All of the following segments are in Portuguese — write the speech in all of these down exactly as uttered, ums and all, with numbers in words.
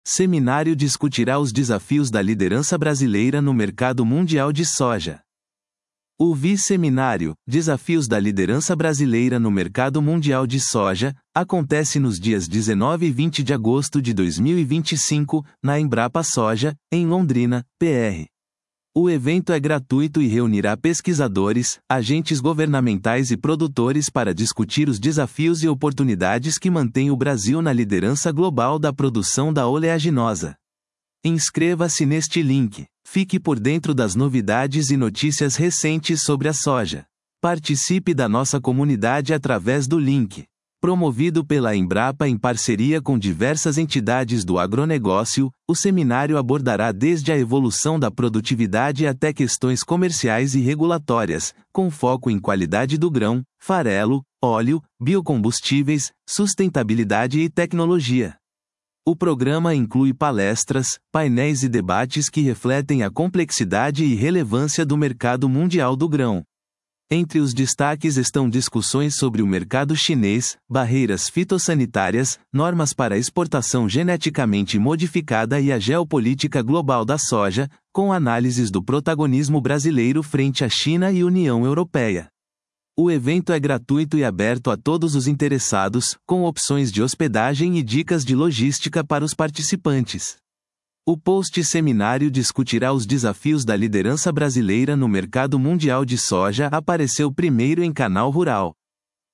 Seminário discutirá os desafios da liderança brasileira no mercado mundial de soja. O V I Seminário, Desafios da Liderança Brasileira no Mercado Mundial de Soja, acontece nos dias dezenove e vinte de agosto de dois mil e vinte e cinco, na Embrapa Soja, em Londrina, P R. O evento é gratuito e reunirá pesquisadores, agentes governamentais e produtores para discutir os desafios e oportunidades que mantêm o Brasil na liderança global da produção da oleaginosa. Inscreva-se neste link. Fique por dentro das novidades e notícias recentes sobre a soja. Participe da nossa comunidade através do link. Promovido pela Embrapa em parceria com diversas entidades do agronegócio, o seminário abordará desde a evolução da produtividade até questões comerciais e regulatórias, com foco em qualidade do grão, farelo, óleo, biocombustíveis, sustentabilidade e tecnologia. O programa inclui palestras, painéis e debates que refletem a complexidade e relevância do mercado mundial do grão. Entre os destaques estão discussões sobre o mercado chinês, barreiras fitossanitárias, normas para exportação geneticamente modificada e a geopolítica global da soja, com análises do protagonismo brasileiro frente à China e União Europeia. O evento é gratuito e aberto a todos os interessados, com opções de hospedagem e dicas de logística para os participantes. O post-seminário discutirá os desafios da liderança brasileira no mercado mundial de soja. Apareceu primeiro em Canal Rural.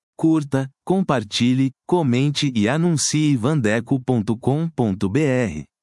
Curta, compartilhe, comente e anuncie vandeco ponto com ponto br.